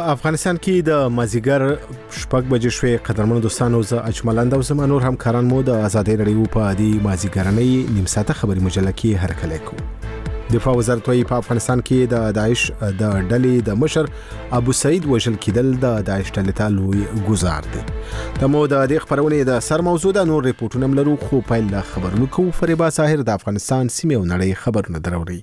افغانستان کې د مازیګر شپږ بجې شوې قدرمنو دوستانو زه اجملند او زما نور همکاران مو د آزادۍ رادیو په دې مازیګرنۍ نیم ساعته خبري مجله کې هرکلی کوو. دفاع وزارت وايي په افغانستان کې د داعش د ډلې د مشر ابو سعید وژل کېدل د داعش ډلې ته لوی ګزار دی. د مو د دې خبرونې د سر موضوع د نور ریپورتونه لرو خو پیل له خبرونو کوو. فریبا ساحر د افغانستان سیمه او نړۍ خبرونه دروړي.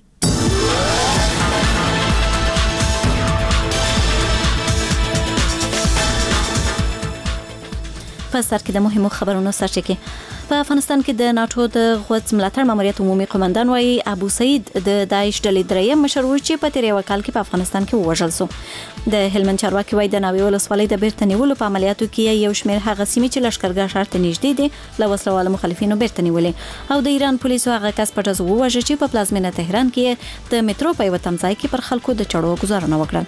په سر کې د مهمو خبرونو سرچینه په افغانستان کې د ناتو د غوڅ ملاتړ ماموریت عمومي قومندان وايي ابو سعید د داعش ډلې دریم مشر و چې په تیرې وکال کې په افغانستان کې وژل شو. د هلمند چارواکي وايي د ناوې ولسوالۍ د بیرته نیولو په عملیاتو کې یو شمېر هغه سیمې چې لشکرګاه ښار ته نږدې دي له وسلوالو مخالفینو بیرته نیولې او د ایران پولیسو هغه کس په ډزو ووژه چې په پلازمینه تهران کې د میټرو په یو تمځای کې پر خلکو د چړو گزارونه وکړه.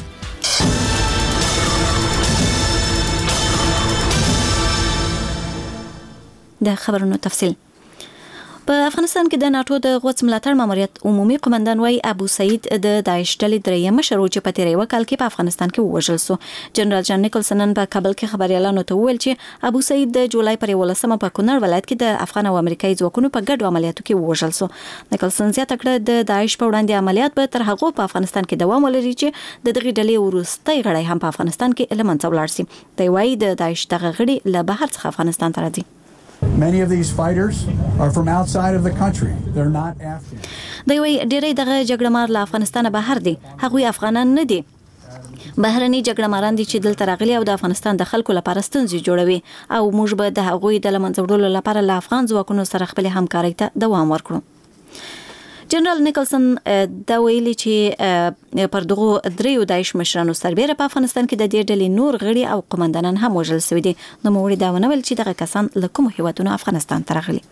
د خبرونو تفصیل په افغانستان کې د ناتو د غوڅ ملاتړ ماموریت عمومي قومندان وايي ابو سعید د داعش ډلې دریم مشر و چې په تیرې وکال کې په افغانستان کې وژل شو. جنرال جان نیکلسن په کابل کې خبريالانو ته وویل چې ابو سعید د جولای پر 11 په کونړ ولایت کې د افغان او امریکایي ځواکونو په ګډو عملیاتو کې وژل شو. نیکلسن زیاته کړه د داعش په وړاندې عملیات به تر هغه په افغانستان کې دوام ولري چې د دغه ډلې وروستۍ غړي هم په افغانستان کې لمنځه ولاړ شي. دی وايي د داعش دغه غړي له بهر څخه افغانستان ته راځي. Many of these fighters are from outside of the country. They're not Afghan. دی وايي ډېری دغه جګړهمار له افغانستان بهر دي. هغوی افغانان نه دي. بهرني جګړهماران دي چې دلته راغلي او د افغانستان د خلکو لپاره ستونزې جوړوي او موږ به د هغوی د لمنځه وړلو لپاره له افغان ځواکونو سره خپل همکارۍ ته دوام ورکړو. جنرال نیکلسن دا ویلي چې پر دغه دریو داعش مشرانو سربېره په افغانستان کې د دې ډلې نور غړي او قومندانان هم وژل شوي دي. نو موږ دا ونول چې دغه کسان له کوم هیوادونو افغانستان ته راغلي.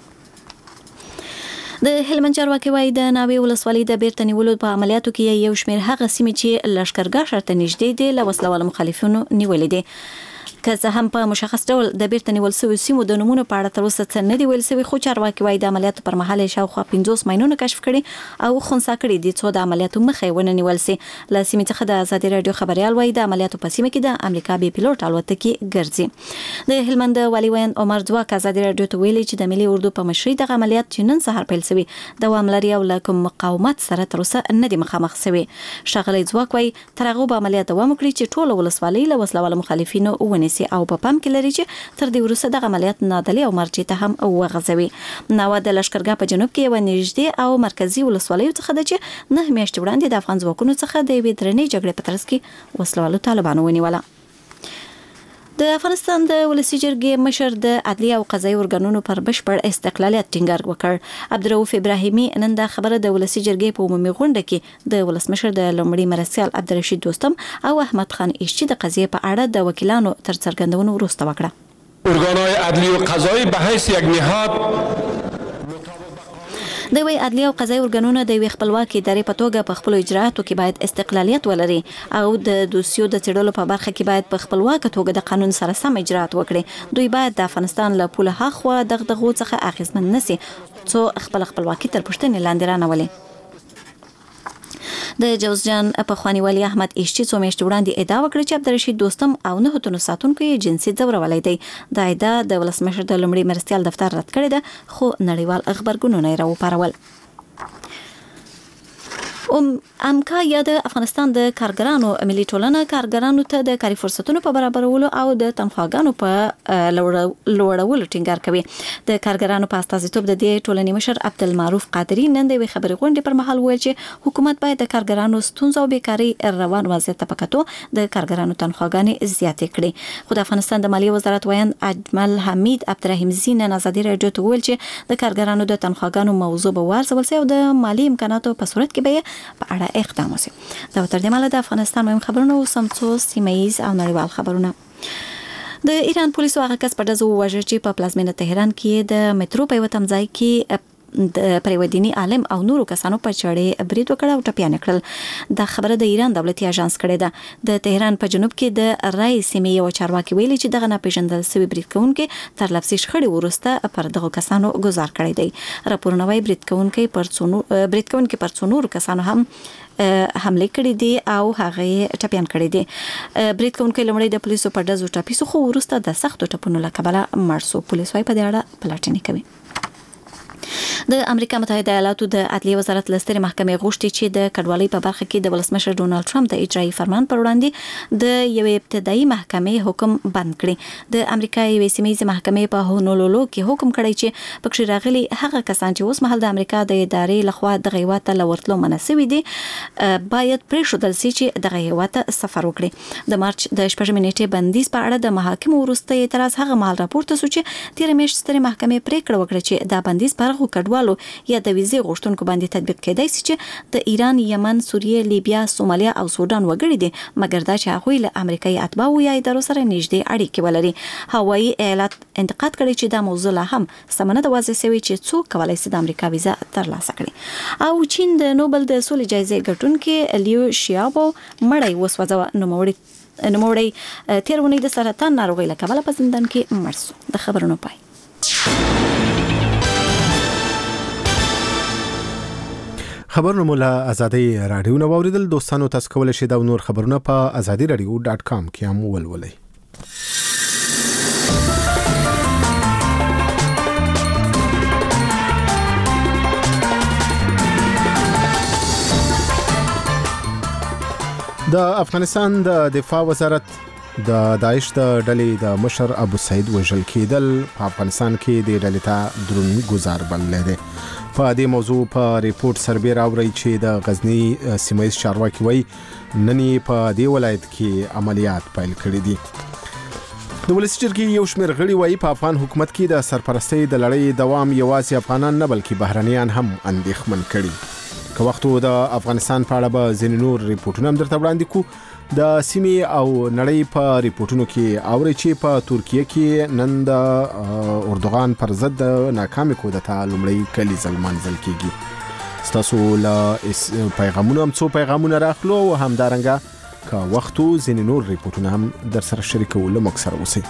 د هلمند چارواکي وايي د ناوې ولسوالۍ د بیرته نیولو په عملیاتو کې یو شمېر هغه سیمې چې لشکرګاه ښار ته نږدې دي له وسلوالو مخالفینو نیولې دي. که څه هم په مشخص ډول د بیرته نیول شویو سیمو د نومونو په اړه تر اوسه څه نه دی ویل شوی، خو چارواکي وايي د عملیاتو پر مهال شاوخوا 50 ماینونه کشف کړي او خنثی کړي دي څو د عملیاتو مخه ونه نیول شي. له سیمې څخه د آزادۍ رادیو خبريال وايي د عملیاتو په سیمه کې د امریکا بي پيلوټ الوتکې ګرځي. د هلمند والي وین عمر ځواک آزادۍ رادیو ته ویلي چې د ملي اردو په مشرۍ د عملیات چې نن سهار پیل شوی دوام لري او له کوم مقاومت سره تر اوسه نه دی مخامخ شوی. ښاغلی ځواک وايي تر هغه به عملیات دوام وکړي چې ټول ولسوالۍ له وسلوالو مخالفینو ونیسي او په پام کې لري چې تر دې وروسته د عملیات نادلي او مرجع ته هم وغځوي. نو د لشکرګاه په جنوب کې یو نږدې او مرکزی ولسوالۍ څخه د چې 9 میاشتې وړاندې د افغان ځواکونو څخه د یوې درنې جګړې په ترڅ کې وسلوالو طالبانو ونیوله. د افغانستان د ولسی جرګې مشر د عدلي او قضایي ارګانونو پر بشپړ استقلالیت ټینګار وکړ. عبدالرؤف ابراهیمي نن دا خبره د ولسی جرګې په عمومي غونډه کې د ولسمشر د لومړي مرستیال عبدالرشید دوستم او احمد خان ایشچی د قضیې په اړه د وکیلانو تر څرګندونو وروسته وکړه. ارګانهای عدلی و قضایی به حیث یک نهاد د وی عدلی او قضایي ارګانونه د وی خپلواکي ادارې په توګه په خپل اجرااتو کې باید استقلالیت ولري او د دوسیو د څېړلو په برخه کې باید په خپلواکه توګه د قانون سره سم اجراات وکړي. دوی باید د افغانستان له پوله هاخوا دغه څخه اخیستمن نشي څو خپلواکي تر پوښتنې لاندې رانولي. د جوزجان په خواني والي احمد ایشچی څو میاشتې وړاندې ادعا وکړه چې عبدالرشید دوستم او 9 تنو ساتونکو یې جنسي ځورولای دی. دا ادعا د ولسمشر د لومړي مرستیال دفتر رد کړې ده خو نړیوال خبرګونونه یې راوپارول. امکا یا د افغانستان د کارګرانو ملي ټولنه کارګرانو ته د کاري فرصتونو په برابرولو او د تنخواګانو په لوړولو ټینګار کوي. د کارګرانو په استازیتوب د دې ټولنې مشر عبدالمعروف قادری نن د خبري غونډې پر مهال ویل چې حکومت باید د کارګرانو ستونزې او بیکاری روان وضعیت ته پکاتو د کارګرانو تنخواګانې زیاتې کړي. خو د افغانستان د مالیې وزارت وایي اجمل حمید عبدالرحیم زین آزادۍ رادیو ته ویل چې د کارګرانو د تنخواګانو موضوع به وارزول شي او د مالی امکاناتو په صورت کې به په اړه اقدام وشي. دا تر دې مله د افغانستان مهم خبرونه او سمڅو سیمایي او نړیوال خبرونه. د ایران پولیسو هغه کس په ډزو وژل چې په پلازمینه تهران کې د میټرو په یو تمځای کې پر یو دینی عالم او نورو کسانو په چړې برید وکړ او ټپیان کړل. دا خبره د ایران دولتي اژانس کړې ده. د تهران په جنوب کې د رای سیمې یو چارواکي ویلي چې دغه ناپېژندل شوی برید کوونکي تر لفظي شخړې وروسته پر دغه کسانو گزار کړی دی. راپورونه وايي برید کوونکي پر څو نورو کسانو هم حمله کړې دي او هغه ټپیان کړي دي. برید کوونکي لمړی د پولیسو په ډزو ټاپیسو خو وروسته د سختو ټپونو له کبله مړ شو. پولیس وايي په دې اړه پلټنې کوي. د امریکا متحده ایالاتو د عدلیه وزارت لستري محکمې غوښتي چې د کډوالۍ په برخه کې د ولسمشر ډونالد ټرمپ د اجرایي فرمان پر وړاندې د یوې ابتدایي محکمې حکم بند کړي. د امریکا یوې سیمه‌یزې محکمې په هونولولو کې حکم کړی چې پکې راغلي هغه کسان چې اوس مهال د امریکا د ادارې لخوا دغه هیواد ته لورتلو مناسوي دي باید پرېښودل شي چې دغه هیواد ته سفر وکړي. د مارچ د 8 نیټې بندیز په اړه د محاکمو وروستی اعتراض هغه مهال راپورته شو چې تیر میاشت سترې محکمې پریکړه وکړه چې دا بندیز پر هغو کډوالو یا د ویزې غوښتونکو باندې تطبیق کېدای شي چې د ایران، یمن، سوریه، لیبیا، سومالیا او سودان وګړي دي، مګر دا چې هغوی له امریکایي اتباعو یا ادارو سره نږدې اړیکې ولري. هوایي ایالت انتقاد کړی چې دا موضوع لا هم سمه نه ده واضح شوې چې څوک کولی شي د امریکا ویزه ترلاسه کړي. او چین د نوبل د سولې جایزې ګټونکي لیو شیابو مړی وسوځاوه. نوموړی تیر اونۍ د سرطان ناروغۍ له کبله په زندان کې مړ شو. د خبرونو پای. خبرونه مولا ازادي رادیو نو اوریدل. دوستانو تاسو کولای شئ دا نور خبرونه په azadiradio.com کې هم ولولئ. د افغانستان د دفاع وزارت د داعش د ډلې د مشر ابو سعید وژل کېدل په افغانستان کې د ډلې ته درون گزار بللی دی. په دې موضوع په ریپورت سربیر اوري چې د غزنی سیمه‌یز چارواکي وایي نن په دې ولایت کې عملیات پیل کړي دي. د ولسی جرګې یو شمېر غړي وایي په افغان حکومت کې د سرپرستۍ د لړۍ دوام یوازې افغانان نه بلکې بهرنیان هم اندېښمن کړي. که وختو د افغانستان په اړه به ځینې نور ریپورتونه هم درته وړاندې کوو. د سیمې او نړۍ په ریپورتونو کې اوري چې په ترکیه کې نن د اردوغان پر ضد د ناکامې کودتا لومړی کلیزه لمانځل کېږي. ستاسو له پیغامونو هم څو پیغامونه راخلو او همدارنګه که وختو ځینې نور ریپورتونه هم در سره شریکو. له موږ سره اوسئ.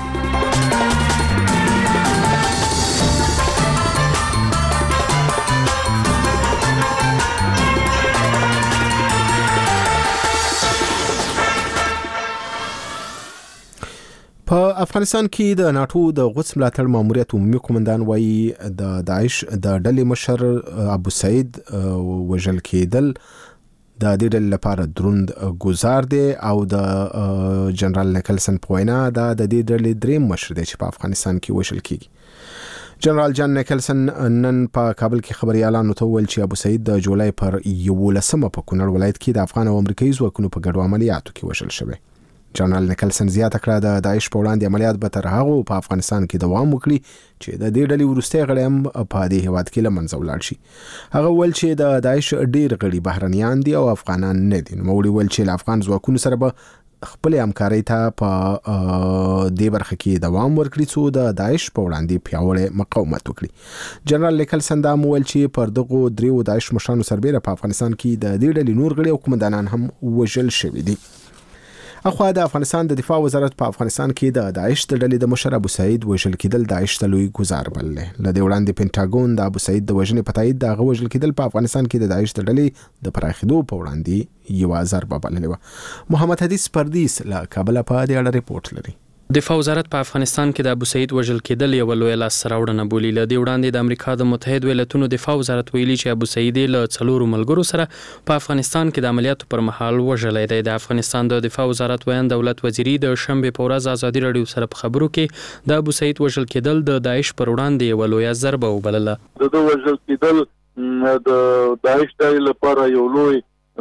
په افغانستان کې د ناتو د غوڅ ملاتړ ماموریت عمومي قومندان وایي د داعش د ډلې مشر ابو سعید وژل کېدل د دې ډلې لپاره دروند گزار دی او د جنرال نیکلسن په وینا دا د دې ډلې دریم مشر دی چې په افغانستان کې وژل کېږي. جنرال جان نیکلسن نن په کابل کې خبري اعلان وکړ چې ابو سعید د جولای پر 11 په کونړ ولایت کې د افغان او امریکایي ځواکونو په ګډو عملیاتو کې وژل شوی. جنرال نیکلسن زیاته کړه د داعش په وړاندې عملیات به تر هغه په افغانستان کې دوام وکړي چې د دې ډلې وروستي غړي هم په دې هیواد کې له منځه ولاړ شي. هغه ویل چې د داعش ډېر غړي بهرنیان دي او افغانان نه دي. نوموړي ویل چې له افغان ځواکونو سره به خپل همکارۍ ته په دې برخه کې دوام ورکړي څو د داعش په وړاندې پیاوړی مقاومت وکړي. جنرال نیکلسن دا ویل چې پر دغو دریو داعش مشرانو سربېره په افغانستان کې د دې ډلې نور غړي او قومندانان هم وژل شوي دي. اخوا د افغانستان د دفاع وزارت په افغانستان کې د داعش د ډلې د مشر ابو سعید وژل کېدل داعش ته لوی گزار بللی. له دې وړاندې پینټاګون د ابو سعید د وژنې په تایید د هغه وژل کېدل په افغانستان کې د داعش د ډلې د پراخېدو په وړاندې یوه ضربه بللې وه. محمد حدیث پردیس له کابله په دې اړه ریپورت لري. دفاع وزارت په افغانستان کې د ابو سعید وژل کېدل یو لوی لاسته راوړنه بولي. له دې وړاندې د امریکا د متحد ایالاتونو دفاع وزارت ویلي چې ابو سعید له 4 ملګرو سره په افغانستان کې د عملیاتو پر مهال وژلی دی. د افغانستان د دفاع وزارت ویان دولت وزیری د شنبه په ورځ ازادي رادیو سره په خبرو کې د ابو سعید وژل کېدل د داعش پر وړاندې یو لوی ضربه وبلله. د وژل کېدل د داعش لپاره یو لوی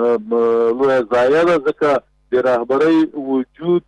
ضایعه ده ځکه د رهبرۍ وجود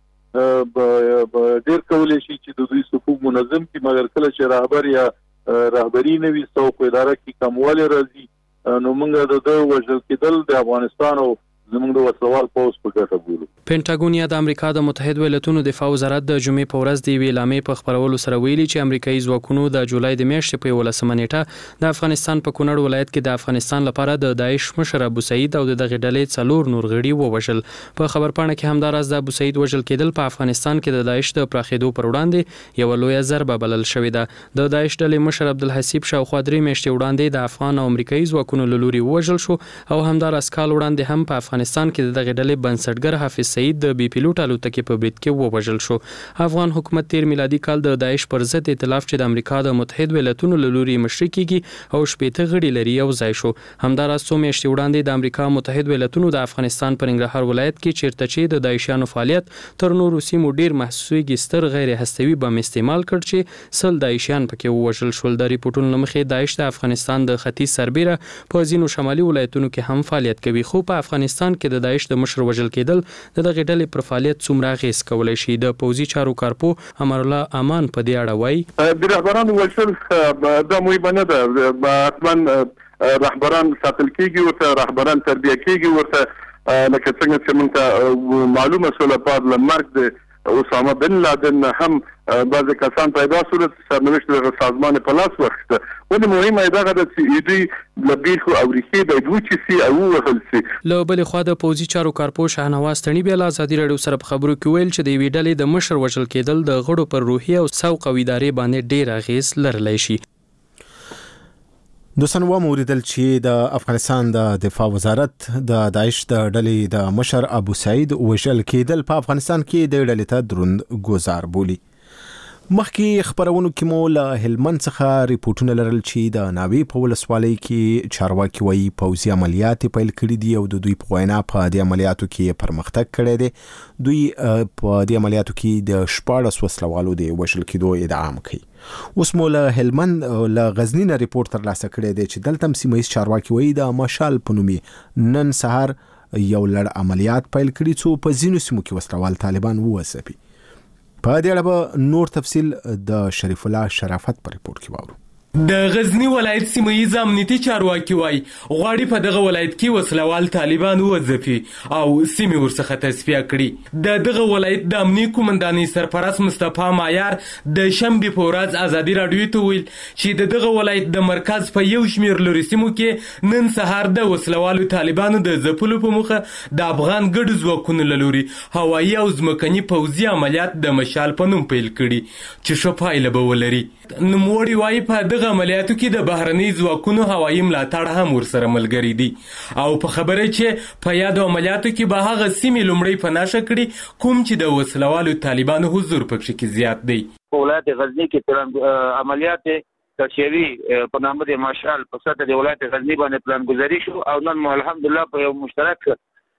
ډیر کولای شي چې د دوی صفوف منظم کی مګر کله چې رهبر یا رهبری نه وي سو په اداره کې کمواله راځي نو موږ د وژل کېدل د افغانستان او زموږ د وسلوال پوځ په ګټه بولو. پینټاګون یا د امریکا د متحد ایالاتونو دفاع وزارت د جمعې په ورځ د یوې اعلامیې په خپرولو سره ویلي چې امریکایي ځواکونو د جولای د میاشتې په 11 نیټه د افغانستان په کونړ ولایت کې د افغانستان لپاره د داعش مشر ابو سعید او دغه ډلې 4 نور غړي ووژل. په خبرپاڼه کې همداراز د ابو سعید وژل کېدل په افغانستان کې د داعش د پراخېدو پر وړاندې یو لوی ضربه بلل شوې ده. د داعش ډلې مشر عبدالحسیب شاوخوا 3 میاشتې وړاندې د افغان او امریکایي ځواکونو له لوري ووژل شو او همداراز کال وړاندې هم په افغانستان کې دغه ډلې بنسټګر حافظ سعید د بي پیلوټ الوتکې په برید کې ووژل شو. افغان حکومت 13 میلادي کال د داعش پر ضد ائتلاف چې د امریکا د متحد ایالاتونو له لوري مشري کیږي او 18 غړي لري یو ځای شو. همداراز 2 میاشتې وړاندې د امریکا متحد ایالاتونو د افغانستان پر ننګرهار ولایت کې چیرته چې د داعشیانو فعالیت تر نورو سیمو ډیر محسوسیږي ستر غیر هستوي بم استعمال کړ چې 100 داعشیان پکې ووژل شول. د ریپورتونو له مخې داعش د افغانستان د ختیځ سربیره په ځینو شمالي ولایتونو کې هم فعالیت کوي، خو په افغانستان کې د داعش د مشر وژل کېدل د دغه ډلې پر فعالیت څومره اغېز کولی شي. د پوځي چارو کارپو امر الله امان په دې اړه وایي د رهبرانو وژل دا مهمه نه ده، حتما رهبران ساتل کېږي، ورته رهبران تربیه کېږي، ورته لکه څنګه چې موږ ته معلومه شوله بعد له مرګ د اسامه بن لادن هم بعض کسان پیدا شول سرنوشت د سازمان په لاس ورکړه. ولې مهمه ده چې دوی له بیخو او ریښې د دوی سي او وهل سي. له بلې خوا د پوځي چارو کارپو شاهنواز تڼي بیا له ازادي راډیو سره په خبرو کې ویل چې د یوې ډلې د مشر وژل کېدل د غړو پر روحي او سوق او ادارې باندې ډېر اغېز لرلی شي. دوستان وموریدل چې د افغانستان د دفاع وزارت د داعش د ډلې د مشر ابو سعید وژل کېدل په افغانستان کې د ډلې ته دروند ګزار بولي. مخکې خبرونو کې مو له هلمند څخه ریپورتونه لرل چې د ناوې په ولسوالۍ کې چارواکي وایي پوځي عملیات پیل کړي دي او د دوی په وینا په دې عملیاتو کې پرمختګ کړی دی. دوی په دې عملیاتو کې د 14 وسلوالو د وژل کېدو ادعا کوي. اوس مو له هلمند له غزنی نه ریپورت ترلاسه کړی دی چې دلته سیمه ییز چارواکي وایي د مشال په نوم نن سهار یو لړ عملیات پیل کړي څو په ځینو سیمو کې وسلوال طالبان ووځوي. په دې اړه به نور تفصیل د شریف الله شرافت په ریپورت کې واورو. د غزنی ولایت سیمه ییز امنیتي چارواکي وایي غواړي په دغه ولایت کې وسلوال طالبان وځپي او سیمې ورڅخه تصفیه کړي. د دغه ولایت د امنیي قومندانۍ سرپرست مصطفی مایار د شنبې په ورځ ازادي راډیو ته ویل چې د دغه ولایت د مرکز په یو شمېر لرې سیمو کې نن سهار د وسلوالو طالبانو د ځپلو په موخه د افغان ګډو ځواکونو له لوري هوایي او ځمکني پوځي عملیات د مشال په نوم پیل کړي چې ښه پایله به ولري. نوموړي وایي په دغه عملیاتو کې د بهرني ځواکونو هوایي ملاتړ هم ورسره ملګری دي او په خبره چې په یادو عملیاتو کې به هغه سیمې لومړی په نښه کړي کوم چې د وسلوالو طالبانو حضور پکې کې زیات دی. په ولایت غزنی کې عملیات تشریعي په نامه د مشال په سطح د ولایت غزنی باندې پلان گذاری شو او نن مو الحمدلله په یو مشترک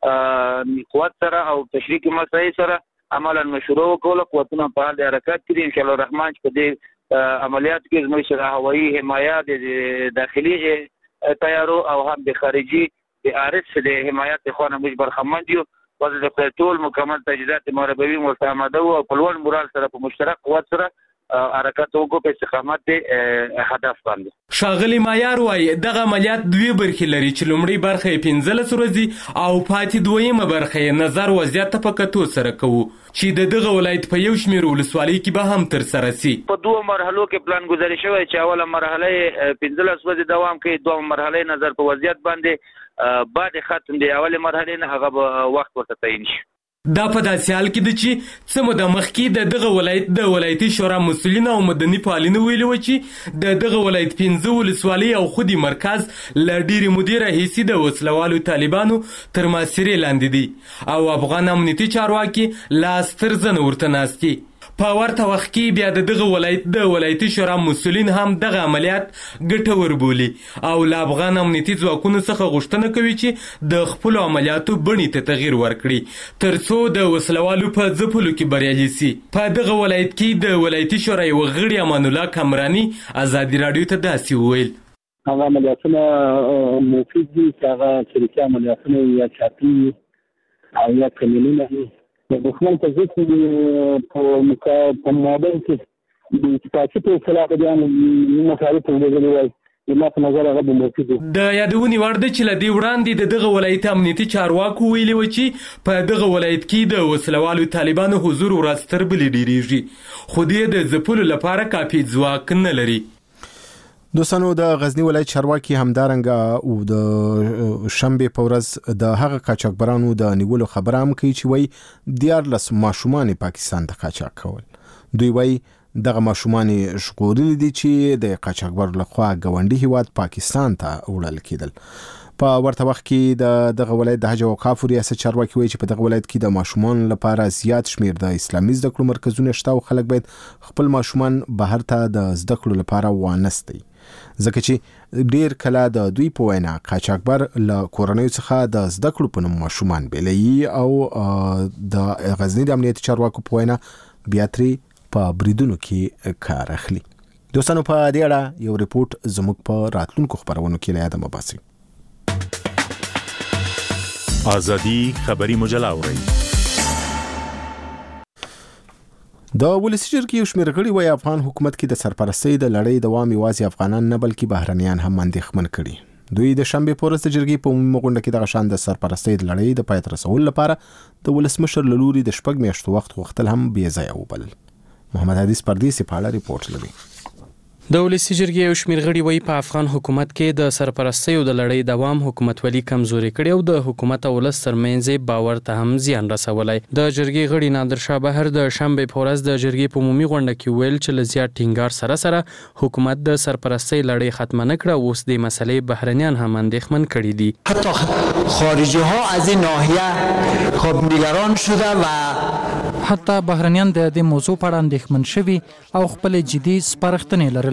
قوت سره او تشریعي مسایل سره عملا مشروع وکړو. قوتونه په حال حرکت کړي ان شاء الله الرحمن په دې عملیات کې زموږ سره هوایي حمایت د داخلي تیارو او هم د خارجي د ارس د حمایت خونه موږ برخمن یو. وزیر د ټول مکمل تجهیزات مربوي مستعمده او په لوړ مورال سره په مشترک قوت سره حرکت وکړو په استقامت د هدف باندې. ښاغلي مایار وایي دغه عملیات دوی برخې لري چې لومړی برخه یې 15 ورځې او پاتې دویمه برخه یې نظر وضعیت ته په کتو سره کوو چې د دغه ولایت په یو شمېر ولسوالۍ کې به هم ترسره سي. په دوه مرحلو کې پلان گذاری شوی چې اوله مرحله 15 ورځې دوام کوي، دوه مرحله نظر په وضعیت باندې بعد ختم دی اوله مرحله نه هغه وخت ورته تعین شي. دا په داسې حال کې ده چې څه موده مخکې د دغه ولایت د ولایتي شورا مسؤلین او مدني فعالینو ویلي وو چې د دغه ولایت 15 ولسوالۍ او خودي مرکز له ډېرې مودې راهیسې د وسلوالو طالبانو تر محاصرې لاندې دي او افغان امنیتي چارواکي لاس تر زنه ورته ناست دي. په ورته وخت کې بیا د دغه ولایت د ولایتي شورا مسؤلین هم دغه عملیات ګټور بولي او له افغان امنیتي ځواکونو څخه غوښتنه کوي چې د خپلو عملیاتو بڼې ته تغییر ورکړي تر څو د وسلوالو په ځپلو کې بریالي سي. په دغه ولایت کې د ولایتي شورا یو غړي امان الله کامراني ازادي راډیو ته داسې وویل هغه عملیاتونه مفید دي چې هغه شریکي عملیاتونه یا چاپي او یا کمیلونه د دښمن په ضد په مابین کې د اتفاقي په اصطلاح باندې مخالف وګرځېدل وای زما په نظر هغه به مفید وي. د یادونې وړ ده چې له دې وړاندې د دغه ولایت امنیتي چارواکو ویلي و چې په دغه ولایت کې د وسلوالو طالبانو حضور ورځ تر بلې ډیریږي، خو دې د ځپلو لپاره کافي ځواک نه لري. دوستانو، د غزنی ولایت چارواکي همدارنګه او د شنبه په ورځ د هغه قاچاقبرانو د نیولو خبره هم کوي چې وای 14 ماشومان پاکستان ته قاچاق کول. دوی وای دغه ماشومان ژغورلي دي چې د قاچاقبر لخوا ګاونډي هیواد پاکستان ته وړل کېدل. په ورته وخت کې دغه ولایت د حج او اوقاف ریاست چارواکي وایي چې په دغه ولایت کې د ماشومان لپاره زیات شمیر د اسلامي زده کړو مرکزونه شته او خلک باید خپل ماشومان بهر ته د زده کړو لپاره وانستي، ځکه چې ډیر کله د دوی په وینا قاچاقبر له کورنیو څخه د زده کړو په نوم ماشومان بیلوي او د غزنی د امنیتي چارواکو په وینا بیا ترې په بریدونو کې کار اخلي. دوستانو، په دې اړه یو ریپورت زموږ په راتلونکو خبرونو کې له یاده مباسي. آزادی خبری مجله اورئ. د ولسی جرګې یو شمېر غړي وايي افغان حکومت کې د سرپرستۍ د لړۍ دوام یوازې افغانان نه بلکې بهرنیان هم اندېښمن کړي. دوی د شنبه په ورځ د جرګې په عمومي غونډه کې د شان د سرپرستۍ د لړۍ د پای ته رسولو لپاره د ولسمشر له لوري د 6 میاشتو وخت غوښتل هم بې ځایه وبلل. محمد حدیث پردیسي په اړه ریپورت لري. د ولسی جرګې یو شمېر غړي وایي په افغان حکومت کې د سرپرستۍ د لړۍ دوام حکومتولي کمزوري کړي او د حکومت او ولس ترمنځ باور ته هم زیان رسولی. د جرګې غړي نادر شاه بهر د شنبه په ورځ د جرګې په عمومي غونډه کې ویل چې له زیات ټینګار سره حکومت د سرپرستۍ لړۍ ختم نه کړه او اوس د مسلې بهرنیان هم اندېښمن کړي دي. حتی خارجی ها از این ناحیه خب نگران شده و حتی بهرنیان د دې موضوع په اړه اندېښمن شوي او خپل جدي سپارښتنې لرلې.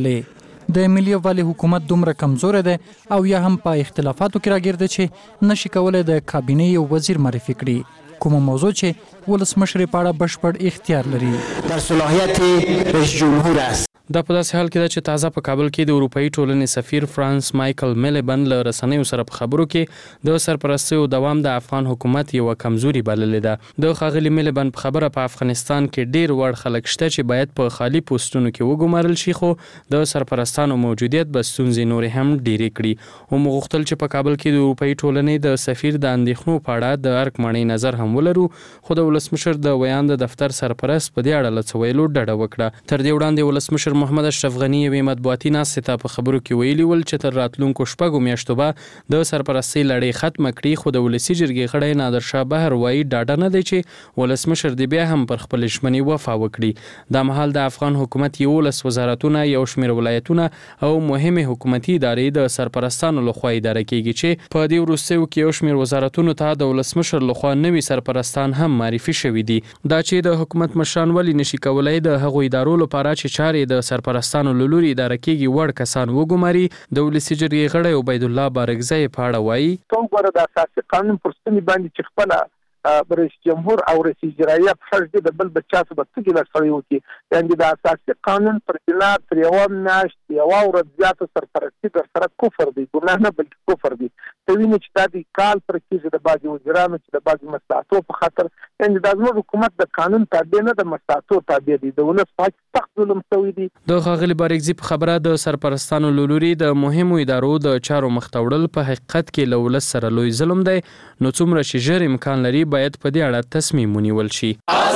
د ملي یووالي حکومت دومره کمزوره ده او یا هم په اختلافاتو کې راګرځي چې نشي کولای د کابینې یو وزیر معرفي کړي، کومه موضوع چې ولسمشر په اړه بشپړ اختیار لري. در صلاحیت رئیس جمهور است. دا په داسې حال کې ده چې تازه په کابل کې د اروپאי ټولنې سفیر فرانس مایکل میلیبن له رسنیو سره په خبرو کې د سرپرستۍ دوام د افغان حکومت یو کمزوري بللې ده. د ښاغلي میلیبن په خبره په افغانستان کې ډیر وړ خلک شته چې باید په خالی پوسټونو کې وګمارل شي، خو د سرپرستانو موجودیت به ستونزې نورې هم ډیرې کړي. هم غوښتل چې په کابل کې د اروپאי ټولنې د سفیر د اندېښنو په اړه د ارګ مڼۍ نظر هم ولرو، خو د ولسمشر د ویان د دفتر سرپرست په دې اړه له څه ویلو ډډه وکړه. تر دې وړاندې ولسمشر محمد اشرف غنی یوې مطبوعاتي ناستې ته په خبرو کې ویلي ول چې تر راتلونکو 6 میاشتو به د سرپرستۍ لړۍ ختمه کړي، خو د ولسی جرګې غړی نادر شاه بهر وایي ډاډه نه دی چې ولسمشر دې بیا هم پر خپل ژمنې وفا وکړي. دا مهال د افغان حکومت 11 وزارتونه، یو شمېر ولایتونه او مهمه حکومتي ادارې د سرپرستانو لخوا اداره کیږي چې په دې وروستیو کې یو شمېر وزارتونو ته د ولسمشر لخوا نوي سرپرستان هم معرفي شوي دي. دا چې د حکومت مشران ولې نشي کولای د هغو ادارو لپاره چې چارې د سرپرستانو لوري اداره کیږي وړ کسان وګماري. د ولسی جرګې غړی عبید الله بارګزی په اړه وایي کوم ګوره د اساسي قانون پر ستنې باندې چې خپل رئیس جمهور او رئیس اجرائیه په فرض د بل بچا څخه بتګي لسړی وکي، یعنی د اساسي قانون پر بنا تر یو میاشت یو ورځ زیاته سرپرستی در سره کفر دی، ګناه نه بلکې کفر دی. ته وینې چې دا د کال پر کېږي د بعضې وزیرانو چې د بعضې مصلحتو په خاطر، یعنی دا زموږ حکومت د قانون تابع نه د مصلحتو تابع دی، د ولس په سخت ظلم شوی دی. د ښاغلي بارګزي په خبره د سرپرستانو له لوري د مهمو ادارو د چارو مخته وړل په حقیقت کې له ولس سره لوی ظلم دی، نو څومره چې ژر امکان لري باید په دې اړه تصمیم ونیول شي.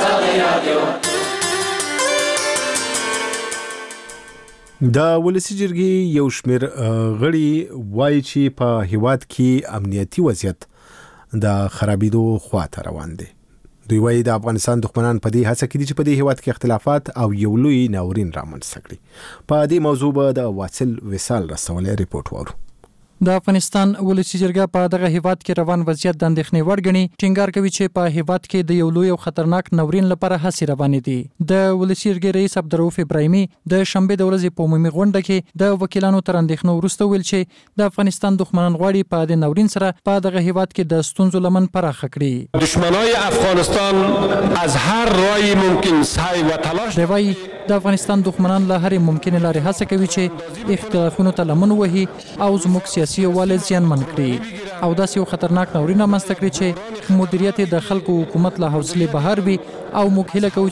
د ولسی جرګې یو شمېر غړي وایي چې په هیواد کې امنیتي وضعیت د خرابېدو خواته روان دی. دوی وایي د افغانستان دښمنان په دې هڅه کې دي چې په دې هیواد کې اختلافات او یو لوی ناورین رامنځته کړي. په دې موضوع به د واصل وصال رسولې ریپورت وورو. د افغانستان ولسی جرګه په دغه هیواد کې روان وضعیت د اندېښنې وړ ګڼي. ټینګار کوي چې په هیواد کې د یو لوی او خطرناک ناورین لپاره هڅې روانې دي. د ولسی جرګې رئیس عبدالرؤف ابراهیمي د شنبه د ورځې په عمومي غونډه کې د وکیلانو تر اندېښنو وروسته ویل چې د افغانستان دښمنان غواړي په دې ناورین سره په دغه هیواد کې د ستونزو لمن پراخه کړي. دشمنای افغانستان از هر راهی ممکن سعی و تلاش دی. د افغانستان دښمنان له هرې ممکنه لارې هڅه کوي چې اختلافونو ته لمن وهي او زموږ سیاسي یووالی زیانمن کړي او داسې یو خطرناک ناورین رامنځته کړي چې مدیریت د خلکو حکومت له حوصلې بهر وي او موږ هیله کوو چې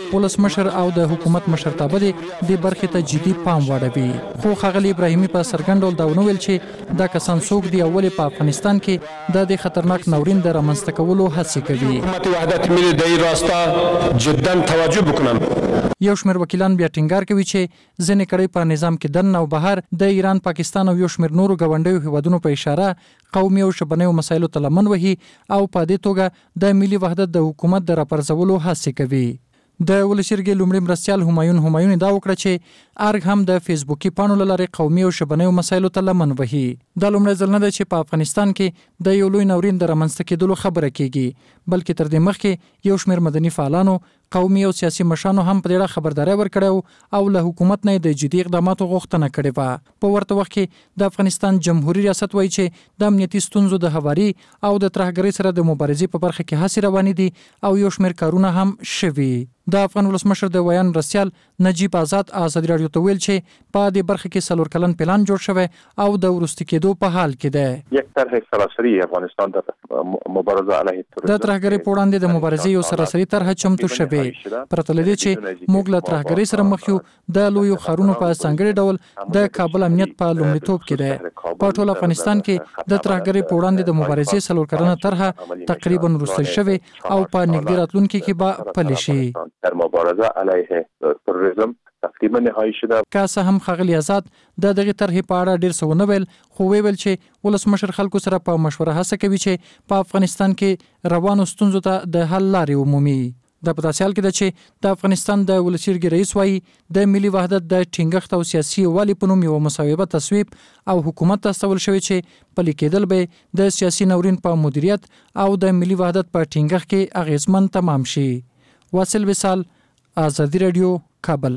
ولسمشر او د حکومت مشرتابه د برخې ته جدي پام واړوي. خو ښاغلي ابراهیمي په څرګند ډول دا ونویل چې دا کسان څوک دي او ولې په افغانستان کې د خطرناک ناورین د رامنځته کولو هڅې کوي. حکومت وحدت ملی در این راستا جدا توجه بکنم. یو شمېر وکیلان بیا ټینګار کوي چې ځینې کړۍ په نظام کې دننه او بهر د ایران، پاکستان او یو شمېر نورو ګاونډیو هیوادونو په اشاره قومي او ژبنیو مسایلو ته لمن وهي او په دې توګه د ملي وحدت د حکومت د راپرځولو هڅې کوي. د ولسي جرګې لومړي مرستیال همایون دا وکړه چې ارګ هم د فیسبوکي پاڼو له لارې قومي او ژبنیو مسایلو ته لمن وهي. دا لومړی ځل نه ده چې په افغانستان کې د یو لوی ناورین د رامنځته کېدلو خبره کیږي، بلکې تر دې مخکې یو شمېر مدني فعالانو، قومي او سیاسي مشرانو هم په دې اړه خبرداري ورکړې او له حکومت نه د جدي اقداماتو غوښتنه کړې وه. په ورته وخت کې د افغانستان جمهوریت ریاست وایي چې د امنیتي ستونزو د هواري او د ترهګرۍ سره د مبارزې په برخه کې هڅې روانې دي او یو شمېر کارونه هم شوي. د افغان ولسمشر د ویان مرستیال نجیب آزاد ازادي راډیو ته ویل چې په دې برخه کې 4 کلن پلان جوړ شوی او د وروستي کېدو په حال کې ده. یک طرح سراسری افغانستان د مبارزه علیه تروریسم د ترهګرۍ په وړاندې د مبارزې یو سراسری طرح چمتو شوی. پرته له دې چې موږ له ترهګرۍ سره مخ یو، د لویو ښارونو په ځانګړي ډول د کابل امنیت په لومړیتوب کې ده. په ټول افغانستان کې د ترهګرۍ په وړاندې د مبارزې 4 کلنه طرح تقریبا وروستۍ شوی او په نږدې راتلونکي کې به پلي شي. در مبارزه علیه تروریسم تقریبا نهایی شده. که څه هم ښاغلي آزاد د دغه طرحې په اړه ډیر څه ونه ویل، خو ویل چې ولسمشر خلکو سره په مشوره هڅه کوي چې په افغانستان کې روانو ستونزو ته د حل لارې ومومي. د په داسې حال کې ده چې د افغانستان د ولسي جرګې رئیس وایي د ملي وحدت د ټینګښت او سیاسي یووالي په نوم یوه مصوبه تصویب او حکومت ته استول شوی چې پلي کېدل به د سیاسي ناورین په مدیریت او د ملي وحدت په ټینګښت کې اغیزمن تمام شي. واصل وصال، آزادي راډیو، کابل.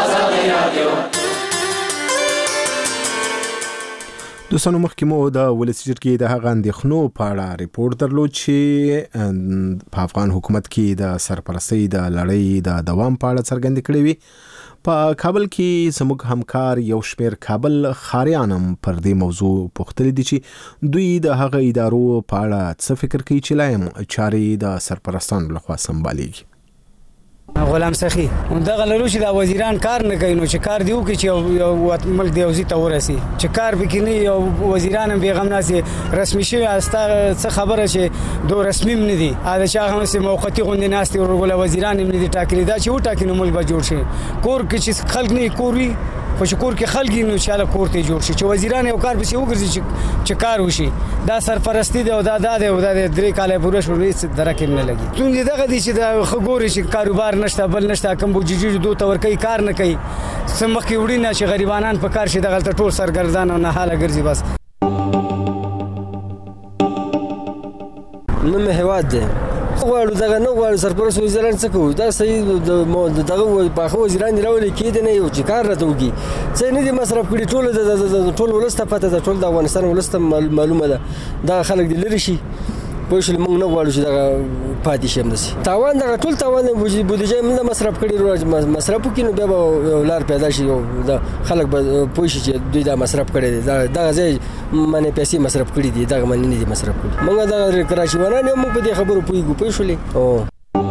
دوستانو مخکې مو د ولسي جرګې د هغه اندېښنو په اړه ریپورت درلود چې په افغان حکومت کې د سرپرستۍ د لړۍ د دوام په اړه څرګندې کړې وي. په کابل کې زموږ همکار یو شمېر کابل ښاریان هم پر دې موضوع پوښتلي دي چې دوی د هغه ادارو په اړه څه فکر کوي چې لا هم چارې د سرپرستانو لخوا سمبالېږي. غلام سخی دغه لرو چې د وزیران کار نه کوي، نو چې کار دیو کې چې یو ملک دی اوسې ته ورسي چې کار بکینی یو وزیران هم بیغم ناسي رسمي شوی استا څه خبره چې دو رسمي نه دي دا چې هغه سه موقتی غونډه ناستي ورغله وزیران هم نه دي ټاکلي دا چې و ټاکي نو ملک به جوړ شي. کور کې چې خلک نه کوري خو چې کور کې خلک نو انشاءالله کور ته جوړ شي چې وزیران یو کار به شي وګرځي چې کار وشي. دا سرپرستی دی او دا د 3 کال پوره شو هیڅ درکه نه لګي. څنګه دغه دي چې د خګوري چې کاروبار نشته بل نشته کم بوجي دوه تور کوي کار نه کوي سمخي وړي نه چې غریبانان په کار شي دغه ټول سرګردان او نه حاله ګرځي. بس نو هواد دی غواړو دغه نه غواړو سرپرست وزیران څه کوي دا صحیح دغه باخو وزیران راولي کېد نه یو چې کار راته وږي څه نه دي مصرف کړي ټول ولسته پته ده ټول د افغانستان ولسته معلومه ده دا خلک دي لري شي پوښل موږ نه غواړو چې دغه پاتې شي همداسي تاوان دغه ټول تاوان بودیجه موږ مصرف کړي مصرف وکړو بیا به لار پیدا شي د خلک به پوښي چې دوی دا مصرف کړي دي دغه ځای باندې پیسې مصرف کړي دي دغه باندې نه دي مصرف کړي موږ دغه کراچي ورانه موږ په دې خبرو پوښلې او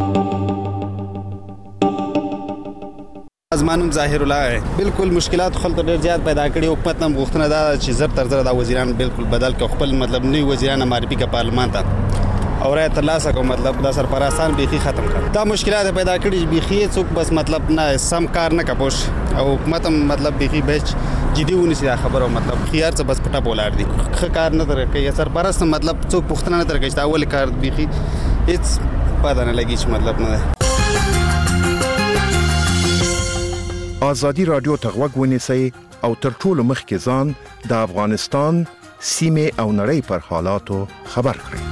ازمانم ظاهر الله بالکل مشکلات خلک ډیر زیات پیدا کړي حکومت هم غوښتنه ده چې زر تر زر دا وزیران بالکل بدل کړي خپل مطلب نه وزیران معرفي کړي پارلمان ته او رای ترلاسه کوي مطلب دا سرپرستان بيخي ختم کړي دا مشکلات پیدا کړي بيخي څوک بس مطلب نه سم کار نه کپوش او حکومت هم مطلب بيخي بچ جدي ونیسي دا خبره مطلب خيار څه بس پټه بولار دي کار نه درکې سرپرست مطلب څوک پښتنه نه درکې دا اول کار بيخي هیڅ پاده نه لګي چې مطلب نه آزادی رادیو ته غوږ ونیسئ او تر ټولو مخکې ځان د افغانستان سیمې او نړۍ پر حالاتو خبر کړئ.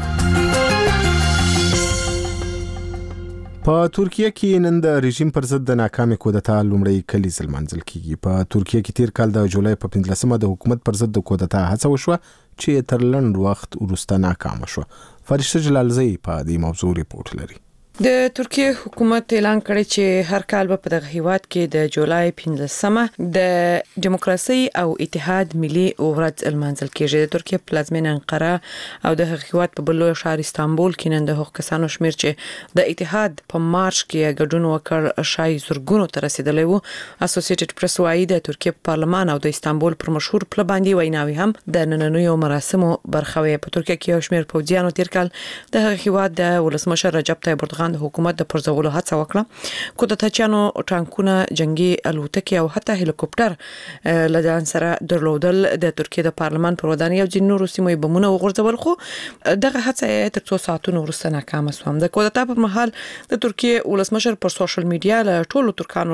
په ترکیه کې نن د رژیم پر ضد د ناکامه کودتا لومړی کلیز لمانځل کیږي. په ترکیه کې تیر کال د جولای په 15مه د حکومت پر ضد د کودتا هڅه وشوه چې تر لنډ وخت وروسته ناکامه شوه. فرشته جلالزئی په دې موضوع ریپورت لري. د ترکیه حکومت اعلان کړی چې هر کال په دغه هیواد کې د جولای 15مه د دیموکراسي او اتحاد ملي ورځ المنځل کېږي. د ترکیه پلازمینه انقره او د هیواد په بل شهر استانبول کې نن د حقوق کسانو شمیر چې د اتحاد په مارچ کې ګډون وکړ شای زرګونو ته رسیدلی وو. اسوسییټډ پریس وايي د ترکیه پارلمان او د استانبول پر مشهور پل باندې ویناوي هم د نننیو مراسمو برخه وي. په ترکیه کې یو شمیر پوځیانو تیر کال د هیواد د ولسمشر رجب طیب اردوغان د حکومت د پرځولو هڅه وکړه. کودتاچانو ټانکونه، جنگي الوتکې او حتی هلیکوپټر لدان سره درلودل. د ترکیه د پارلمان پر ودانۍ او ځینو نورو سیمو بمونه وغورځول، خو دغه هڅه تر څو ساعتونو وروسته ناکامه شوه. د کودتا پر مهال د ترکیه ولسمشر پر سوشل میډیا له ټولو ترکانو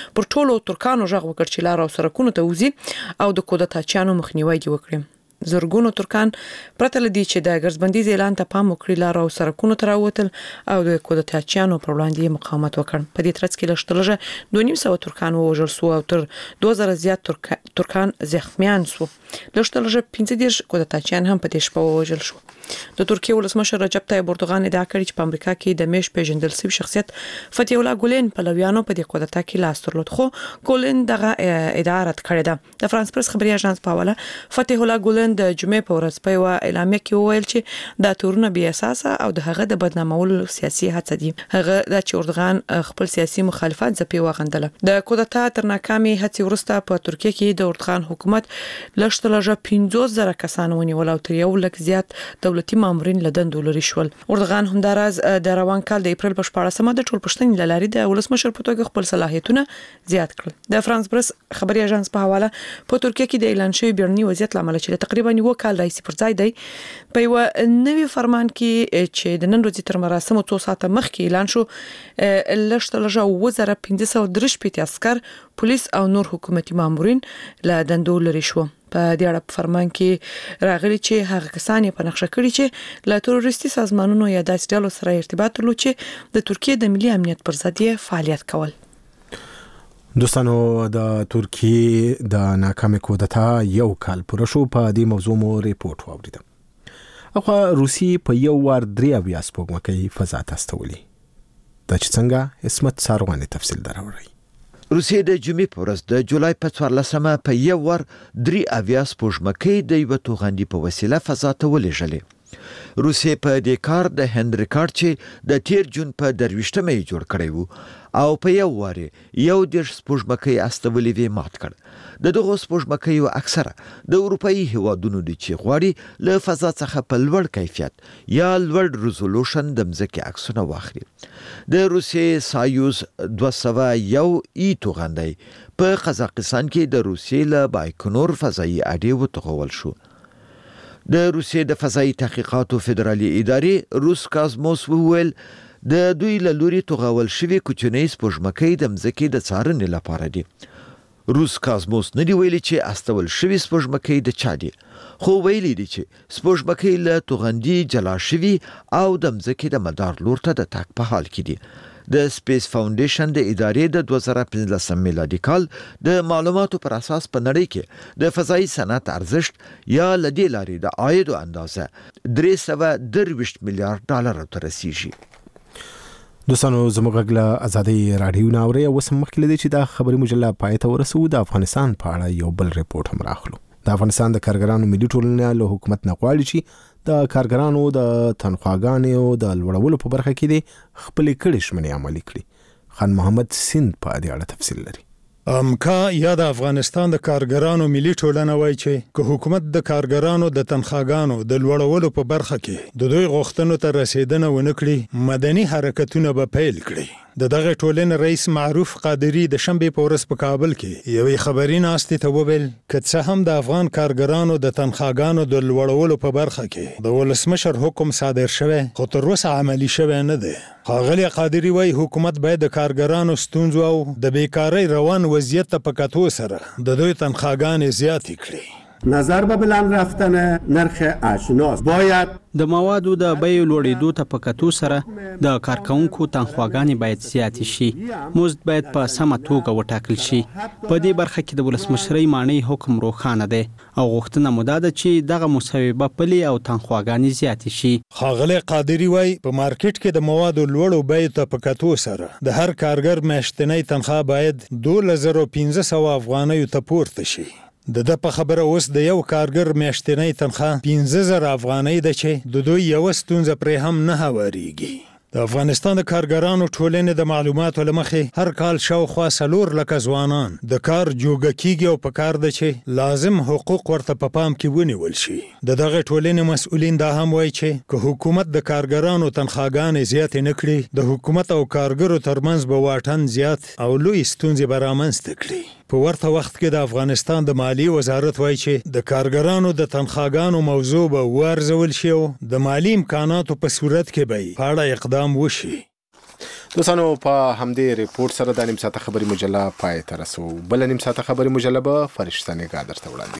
غږ وکړ چې لار او سرکونو ته وځي او د کودتاچانو مخنیوي وکړي. زرګونو ترکان پرته لدی چې د ګرځبندیز اعلان ته پام وکړي لار او سرکونو ته راوتل او د کودتاچانو پر وړاندې مقاومت وکړ. په دې ترڅ کې لږ 250 ترکان وژل شو او تر 2000 زیات ترکان زخمیان شو. لږ 15 کودتاچان هم په دې شپه وژل شو. د ترکیه ولسمشر رجب طیب اردوغان ادعا کړې چې په امریکا کې د میش پیژندل شوی شخصیت فتح الله ګولن په لویانو په دې کودتا کې لاس درلود، خو ګولن دغه ادعا رد کړې ده. د فرانس پریس خبري اژانس په حواله فتح الله ګولن د جمعې په ورځ په اعلامیه کې وویل چې دا تورونه بې اساسه او د هغه د بدنامولو سیاسي هڅه دي. هغه د اردوغان خپل سیاسي مخالفت ځپې وغندله. د کودتا تر ناکامي هڅې وروسته په ترکیه کې د اردوغان حکومت لږ 15000 کسان ونیول او تر 1 لک زیات دولتي مامورین لدندو لري شول. اردوغان همداراز د روان کال د اپریل په 14مه د ټول پښتني لاري د ولسمشر په توګه خپل صلاحیتونه زیات کړل. د فرانس پریس خبري اژانس په حواله په ترکیه کې د اعلان شوی بیرني وضعیت لامل چې تقریبا 1 کال راځي پر ځای دی په یو نوی فرمان کې چې د نن ورځې تر مراسمو 2 ساعته مخکې اعلان شو لږ 1530 عسكر، پولیس او نور حکومتي مامورین له دندو لري شو. په دې اړه په فرمان کې راغلي چې هغه کسان په نقشه کړی چې له تروریستي سازمانونو یا داسې ډلو سره ارتباط لري چې د ترکیه د ملي امنیت پر ضد فعالیت کول. دوستانو، د ترکیه د ناکامه کودتا یو کال پوره شو. په دې موضوع مو ریپورت واوریدم. اخو روسي په یو وار 3 سپوږمکۍ فضا ته استولې. د څنګه اسمت سارواني تفصیل دراوړي. روسیې د جمعې په ورځ د جولای په 14مه په یو ور 3 سپوږمکۍ د یو توغندي په وسیله فضا ته ولېږلې. روسیې په دې کار د هند ریکارډ چې د تیر جون په 23مه جوړ کړی وو او په یو وار یو د سپوږمکۍ استولې وی مات کړ. د دغه سپوږمکۍ اکثره د اروپאי هوادونو دي چې غواړي له فضا څخه په لوړ کیفیت یا لوړ ریزولوشن د مځکې عکسونه واخلي. د روسیې سایوز 201 توغندي په قزاقستان کې د روسیې له بایکنور فضایي اډې وتغول شو. د روسیې د فضایي تحقیقاتو فدرالي ادارې روس کاسموس وویل د دوی له لوري توغول شوی کوچنی سپوږمکۍ د مځکې د څارنې لپاره دي. روس کاسموس نه دی ویلي چې استول شوی سپوږمکۍ د چا دي، خو ویلي دي چې سپوږمکۍ له توغندي جلا شوی او د مځکې د مدار لور ته د تګ په حال کې دي. د سپیس فاونډیشن د ادارې د 2015 میلادي کال د معلوماتو پر اساس په نړۍ کې د فضایي صنعت ارزښت یا لدی لاري د عاید اندازه 323 میلیارډ ډالر ته رسیږي. دوستانو، زموږ غږ ازادي رادیو ناوړي او سمخ لیدي چې دا خبري مجله پایته ورسو. د افغانستان په اړه یو بل ریپورت هم راخلو. د افغانستان د کارګرانو ملي ټولنه له حکومت نه غواړي چې د کارګرانو د تنخواګانو د لوړولو په برخه کې د خپل کړي شمنې عملي کړي. خان محمد سند په دې اړه تفصیل لري. امکا یا د افغانستان د کارګرانو ملي ټولنه وایي چې که حکومت د کارګرانو د تنخواګانو د لوړولو په برخه کې د دوی غوښتنو ته رسیدنه ونه کړي، مدني حرکتونه به پیل کړي. د دغه ټولنې رئیس معروف قادری د شنبې په ورځ په کابل کې یوې خبري ناستې ته وویل که څه هم د افغان کارګرانو د تنخواګانو د لوړولو په برخه کې د ولسمشر حکم صادر شوی، خو تر اوسه عملي شوی نه دی. ښاغلی قادری وایي حکومت باید د کارګرانو ستونزو او د بیکارۍ روان وضعیت ته په کتو سره د دوی تنخواګانې زیاتې کړي. نظر به بلند رفتن نرخ اجناس باید د موادو د بیې لوړېدو ته په کتو سره د کارکونکو تنخواګانې باید زیاتې شي. مزد باید په سمه توګه وټاکل شي. په دې برخه کې د ولسمشرۍ مانۍ حکم روښانه دی او غوښتنه مو دا ده چې دغه مسببه پلې او تنخواګانې زیاتې شي. ښاغلی قادري وایي په مارکیټ کې د موادو لوړو بیو ته په کتو سره د هر کارګر میاشتنۍ تنخواه باید 2500 افغانیو ته پورته شي. د په خبره اوس د یو کارګر میاشتنۍ تنخواه 15000 افغانۍ ده چې د دوی یو ستونزه پرې هم نه هواریږي. د افغانستان د کارګرانو ټولنې د معلوماتو لمخې هر کال شاوخوا 4 لکه ځوانان د کار جوګه کیږي او په کار ده چې لازم حقوق ورته په پام کې ونیول شي. دغه ټولنې مسؤلین دا هم وایي چې که حکومت د کارګرانو تنخواګانې زیاتې نه کړي د حکومت او کارګرو ترمنځ به واټن زیات او لوی ستونزې به رامنځته کړي. په ورته وخت کې د افغانستان د مالیې وزارت وایي چې د کارګرانو د تنخواګانو موضوع به وارزول شي او د مالی امکاناتو په صورت کې به په اړه اقدام وشي. دوستانو په همدې ریپورت سره د نیم ساعته خبري مجله پای ته رسو. بل نیم ساعته خبري مجله به فرشته نگاه درته وړاندې